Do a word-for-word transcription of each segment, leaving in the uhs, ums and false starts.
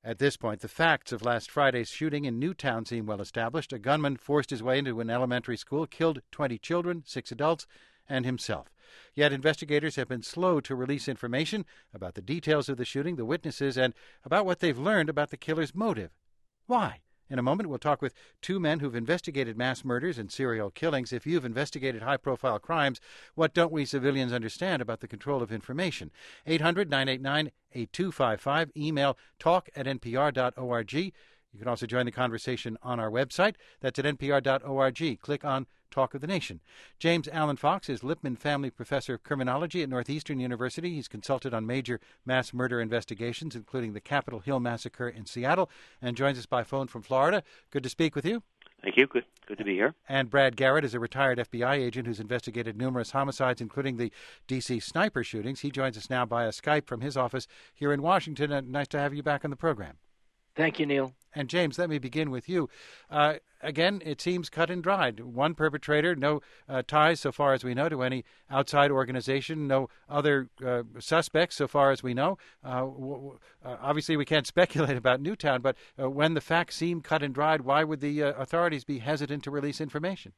At this point, the facts of last Friday's shooting in Newtown seem well established. A gunman forced his way into an elementary school, killed twenty children, six adults, and himself. Yet investigators have been slow to release information about the details of the shooting, the witnesses, and about what they've learned about the killer's motive. Why? In a moment, we'll talk with two men who've investigated mass murders and serial killings. If you've investigated high-profile crimes, what don't we civilians understand about the control of information? eight hundred, nine eight nine, eight two five five. Email talk at n p r dot org. You can also join the conversation on our website. That's at n p r dot org. Click on Talk of the Nation. James Allen Fox is Lippman Family Professor of Criminology at Northeastern University. He's consulted on major mass murder investigations, including the Capitol Hill Massacre in Seattle, and joins us by phone from Florida. Good to speak with you. Thank you. Good, good to be here. And Brad Garrett is a retired F B I agent who's investigated numerous homicides, including the D C sniper shootings. He joins us now via Skype from his office here in Washington. And nice to have you back on the program. Thank you, Neil. And James, let me begin with you. Uh, again, it seems cut and dried. One perpetrator, no uh, ties so far as we know to any outside organization, no other uh, suspects so far as we know. Uh, w- w- uh, obviously, we can't speculate about Newtown, but uh, when the facts seem cut and dried, why would the uh, authorities be hesitant to release information?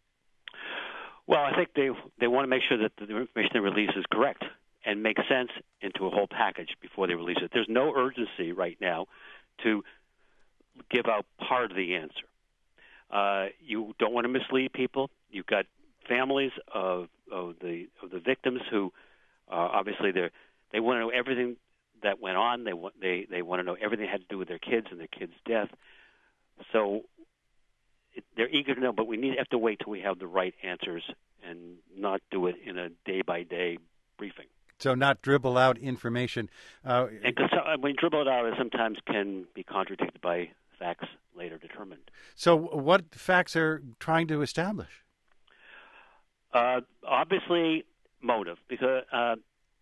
Well, I think they they want to make sure that the information they release is correct and makes sense into a whole package before they release it. There's no urgency right now to give out part of the answer. Uh, you don't want to mislead people. You've got families of, of the of the victims who uh, obviously they they want to know everything that went on. They want they they want to know everything that had to do with their kids and their kids' death. So it, they're eager to know, but we need have to wait till we have the right answers and not do it in a day by day briefing. So not dribble out information. Uh, and cause, uh, when you dribble it out, it sometimes can be contradicted by facts later determined. So what facts are trying to establish? Uh, obviously, motive, because uh,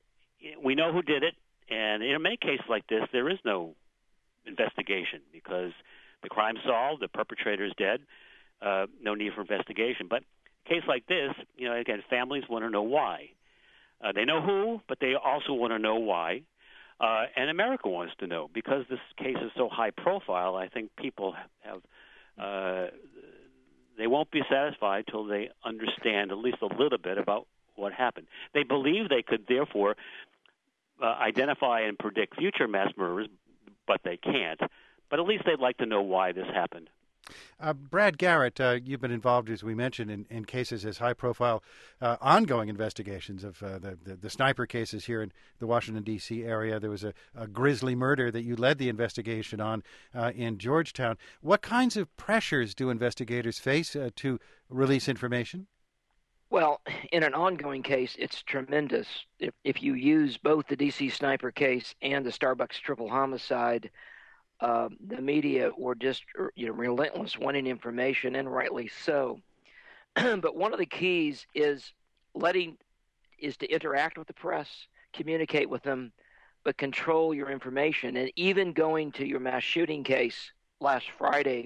we know who did it, and in many cases like this, there is no investigation because the crime's solved, the perpetrator is dead, uh, no need for investigation. But a case like this, you know, again, families want to know why. Uh, they know who, but they also want to know why. Uh, and America wants to know. Because this case is so high profile, I think people have, uh, they won't be satisfied till they understand at least a little bit about what happened. They believe they could, therefore, uh, identify and predict future mass murders, but they can't. But at least they'd like to know why this happened. Uh, Brad Garrett, uh, you've been involved, as we mentioned, in, in cases as high-profile, uh, ongoing investigations of uh, the, the, the sniper cases here in the Washington, D C area. There was a, a grisly murder that you led the investigation on uh, in Georgetown. What kinds of pressures do investigators face uh, to release information? Well, in an ongoing case, it's tremendous. If, if you use both the D C sniper case and the Starbucks triple homicide, Uh, the media were just, you know, relentless, wanting information, and rightly so. But one of the keys is letting is to interact with the press, communicate with them, but control your information. And even going to your mass shooting case last Friday,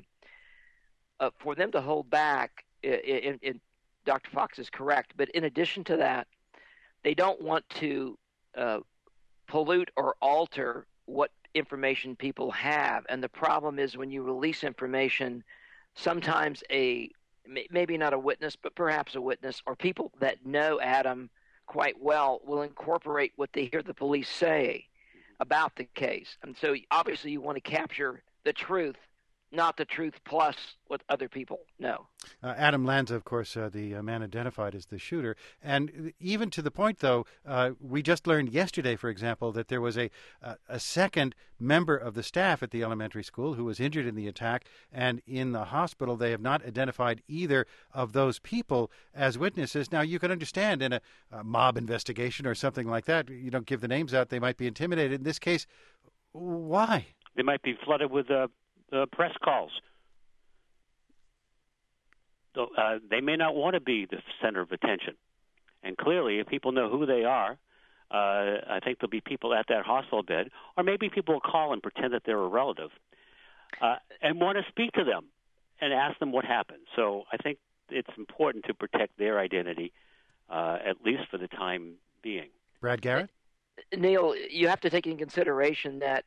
uh, for them to hold back, in, in, Doctor Fox is correct. But in addition to that, they don't want to uh, pollute or alter what information people have. And the problem is when you release information, sometimes a maybe not a witness, but perhaps a witness or people that know Adam quite well will incorporate what they hear the police say about the case. And so obviously you want to capture the truth, not the truth plus what other people know. Uh, Adam Lanza, of course, uh, the uh, man identified as the shooter. And even to the point, though, uh, we just learned yesterday, for example, that there was a, uh, a second member of the staff at the elementary school who was injured in the attack. And in the hospital, they have not identified either of those people as witnesses. Now, you can understand in a, a mob investigation or something like that, you don't give the names out, they might be intimidated. In this case, why? They might be flooded with uh, uh, press calls. So, uh, they may not want to be the center of attention. And clearly, if people know who they are, uh, I think there'll be people at that hospital bed, or maybe people will call and pretend that they're a relative uh, and want to speak to them and ask them what happened. So I think it's important to protect their identity, uh, at least for the time being. Brad Garrett? Neil, you have to take in consideration that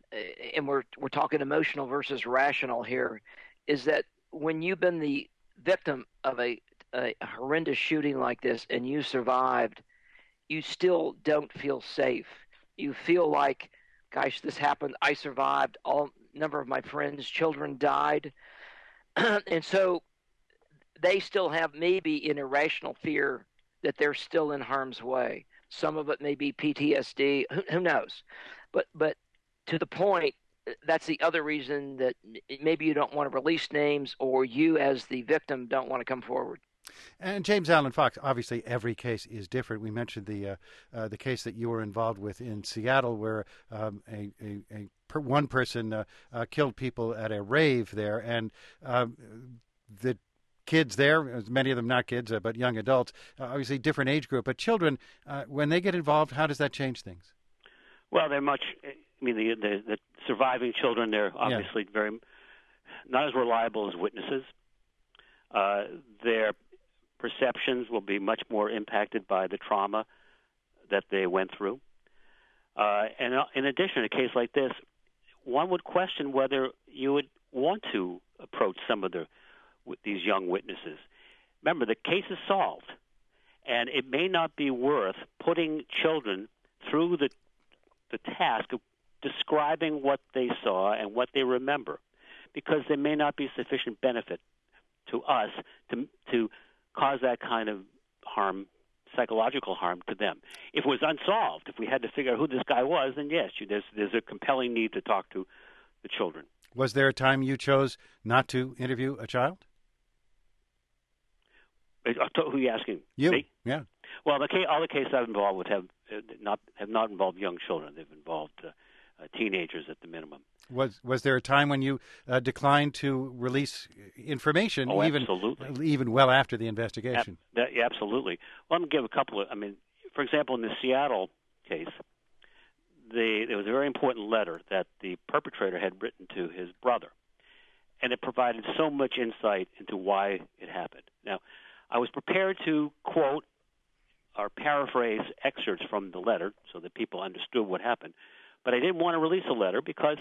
and we're we're talking emotional versus rational here, is that when you've been the victim of a, a horrendous shooting like this and you survived, you still don't feel safe. You feel like, gosh, this happened. I survived. All number of my friends' children died, and so they still have maybe an irrational fear that they're still in harm's way. Some of it may be P T S D. Who, who knows? But but to the point, that's the other reason that maybe you don't want to release names, or you as the victim don't want to come forward. And James Allen Fox, obviously every case is different. We mentioned the uh, uh, the case that you were involved with in Seattle, where um, a, a, a per, one person uh, uh, killed people at a rave there, and um, the kids there, many of them not kids, uh, but young adults, uh, obviously different age group. But children, uh, when they get involved, how does that change things? Well, they're much. I mean, the the, the surviving children, they're obviously yeah. very not as reliable as witnesses. Uh, their perceptions will be much more impacted by the trauma that they went through. Uh, and in addition, a case like this, one would question whether you would want to approach some of the these young witnesses. Remember, the case is solved, and it may not be worth putting children through the the task of describing what they saw and what they remember, because there may not be sufficient benefit to us to to cause that kind of harm, psychological harm to them. If it was unsolved, if we had to figure out who this guy was, then yes, you, there's there's a compelling need to talk to the children. Was there a time you chose not to interview a child? Who are you asking? You? Me? Yeah. Well, the case, all the cases I've involved with have uh, not have not involved young children. They've involved uh, uh, teenagers at the minimum. Was was there a time when you uh, declined to release information, oh, even absolutely. even well after the investigation? Ab- that, yeah, absolutely. Well, I'm going to give a couple of. I mean, for example, in the Seattle case, the, there was a very important letter that the perpetrator had written to his brother, and it provided so much insight into why it happened. Now, I was prepared to quote or paraphrase excerpts from the letter so that people understood what happened, but I didn't want to release a letter because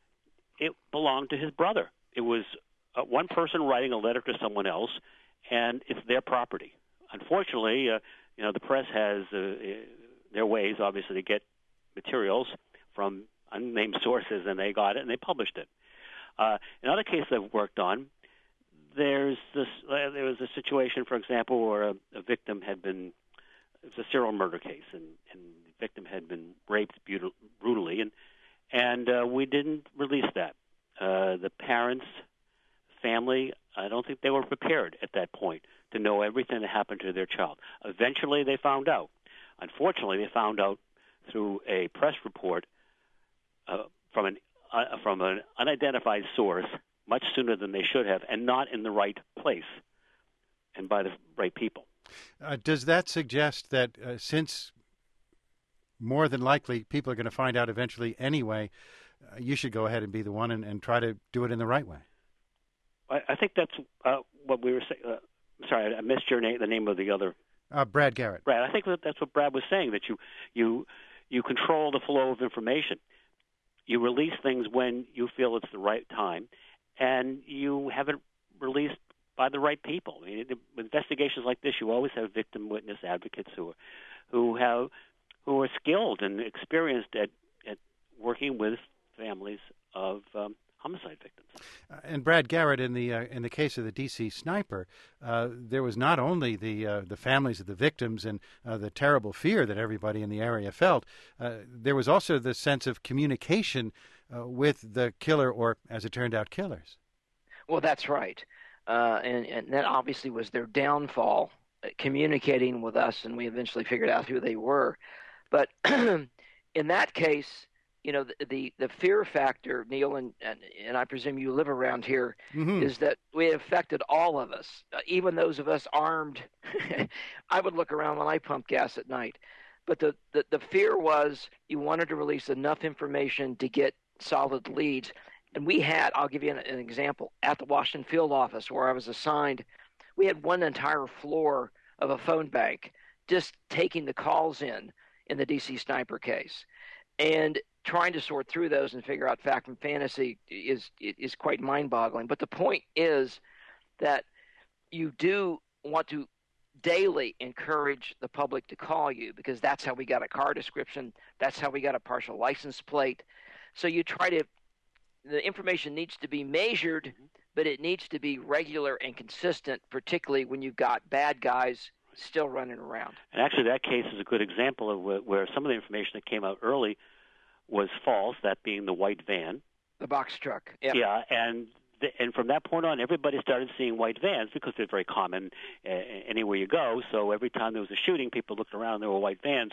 it belonged to his brother. It was uh, one person writing a letter to someone else, and it's their property. Unfortunately, uh, you know, the press has uh, their ways, obviously, to get materials from unnamed sources, and they got it and they published it. Uh, in other cases I've worked on, there's this. Uh, there was a situation, for example, where a, a victim had been. It was a serial murder case, and, and the victim had been raped brutal, brutally, and and uh, we didn't release that. Uh, the parents, family, I don't think they were prepared at that point to know everything that happened to their child. Eventually, they found out. Unfortunately, they found out through a press report uh, from an uh, from an unidentified source much sooner than they should have, and not in the right place and by the right people. Uh, does that suggest that uh, since more than likely people are going to find out eventually anyway, uh, you should go ahead and be the one and, and try to do it in the right way? I, I think that's uh, what we were saying. Uh, sorry, I missed your name, the name of the other. Uh, Brad Garrett. Brad, I think that that's what Brad was saying, that you, you, you control the flow of information. You release things when you feel it's the right time, and you have it released by the right people. I mean, with investigations like this, you always have victim witness advocates who are, who have who are skilled and experienced at, at working with families of um, homicide victims. Uh, and Brad Garrett, in the uh, in the case of the D C sniper, uh, there was not only the uh, the families of the victims and uh, the terrible fear that everybody in the area felt. Uh, there was also the sense of communication uh, with the killer, or as it turned out, killers. Well, that's right. Uh, and, and that obviously was their downfall, uh, communicating with us, and we eventually figured out who they were. But in that case, you know, the the, the fear factor, Neil, and, and, and I presume you live around here, mm-hmm. is that it affected all of us, uh, even those of us armed. I would look around when I pumped gas at night. But the, the, the fear was you wanted to release enough information to get solid leads. And we had, I'll give you an, an example, at the Washington field office where I was assigned, we had one entire floor of a phone bank just taking the calls in in the D C sniper case. And trying to sort through those and figure out fact from fantasy is is quite mind-boggling. But the point is that you do want to daily encourage the public to call you, because that's how we got a car description. That's how we got a partial license plate. So you try to, the information needs to be measured, but it needs to be regular and consistent, particularly when you've got bad guys still running around. And actually that case is a good example of where, where some of the information that came out early was false, that being the white van. The box truck. Yep. Yeah, and the, and from that point on, everybody started seeing white vans because they're very common uh, anywhere you go. So every time there was a shooting, people looked around and there were white vans.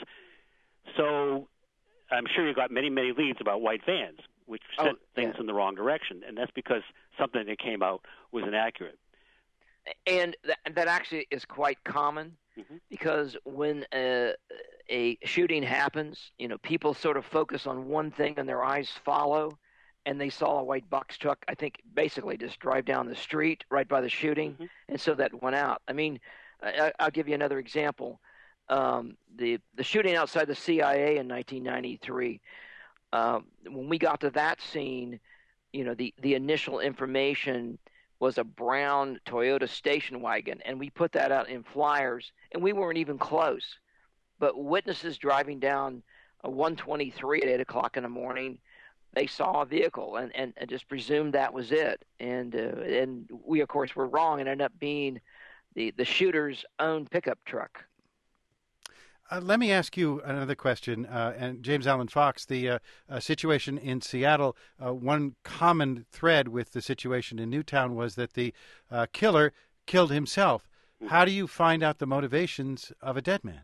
So I'm sure you got many, many leads about white vans, which sent oh, things yeah. in the wrong direction. And that's because something that came out was inaccurate. And that, that actually is quite common, mm-hmm. because when a, a shooting happens, you know, people sort of focus on one thing and their eyes follow, and they saw a white box truck, I think, basically just drive down the street right by the shooting, mm-hmm. and so that went out. I mean, I, I'll give you another example. Um, the the shooting outside the C I A in nineteen ninety-three, um, when we got to that scene, you know, the, the initial information was a brown Toyota station wagon, and we put that out in flyers, and we weren't even close. But witnesses driving down a one twenty-three at eight o'clock in the morning, they saw a vehicle and, and, and just presumed that was it. And uh, and we, of course, were wrong and ended up being the, the shooter's own pickup truck. Uh, let me ask you another question. Uh, and James Allen Fox, the uh, uh, situation in Seattle, uh, one common thread with the situation in Newtown was that the uh, killer killed himself. How do you find out the motivations of a dead man?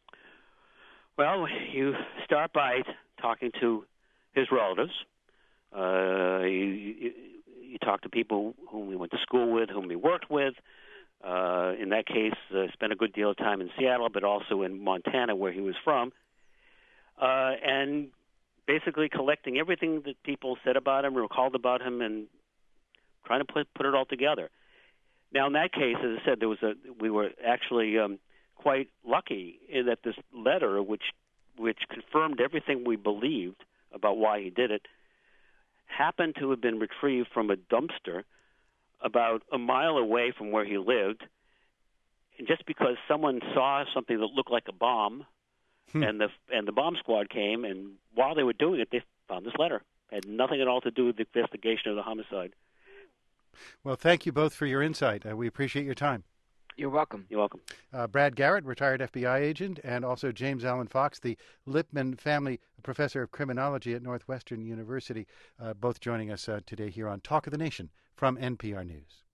Well, you start by talking to his relatives. Uh, you, you, you talk to people whom he went to school with, whom he worked with. Uh, in that case, uh, spent a good deal of time in Seattle, but also in Montana, where he was from, uh, and basically collecting everything that people said about him, recalled about him, and trying to put put it all together. Now, in that case, as I said, there was a we were actually um, quite lucky in that this letter, which which confirmed everything we believed about why he did it, happened to have been retrieved from a dumpster about a mile away from where he lived, and just because someone saw something that looked like a bomb, hmm. and the and the bomb squad came, and while they were doing it, they found this letter. It had nothing at all to do with the investigation of the homicide. Well, thank you both for your insight. Uh, we appreciate your time. You're welcome. You're welcome. Uh, Brad Garrett, retired F B I agent, and also James Allen Fox, the Lippman Family Professor of Criminology at Northwestern University, uh, both joining us uh, today here on Talk of the Nation from N P R News.